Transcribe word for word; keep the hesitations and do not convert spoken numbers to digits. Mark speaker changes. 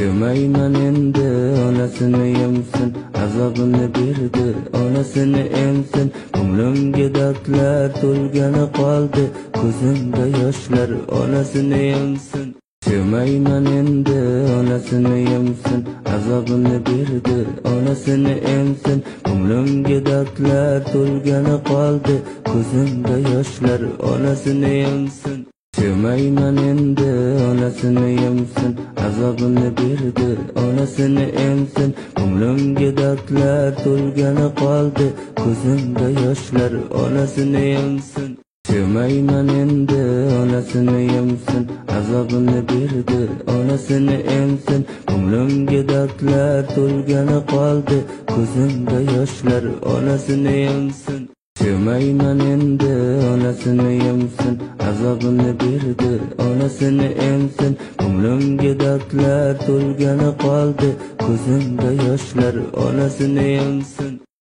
Speaker 1: Sevmayman endi onasini yemsin, azobini berdi onasini emsin. Ko'nglimga dardlar to'lgani qoldi, ko'zimda yoshlar onasini yemsin. Sevmayman endi onasini yemsin, azobini berdi onasini emsin. Ko'nglimga dardlar to'lgani qoldi, ko'zimda yoshlar onasini yemsin. Sevmayman endi onasini yemsin, azobini berdi onasini emsin. Ko'nglimga dardlar to'lgani qoldi, ko'zimda yoshlar onasini yemsin. Sevmayman endi onasini yemsin, azobini berdi onasini emsin. Ko'nglimga dardlar to'lgani qoldi, ko'zimda yoshlar onasini yemsin. Sevmayman endi onasini yemsin, azobini berdi onasini emsin. Ko'nglimga dardlar to'lgani qoldi, ko'zimda yoshlar onasini yemsin.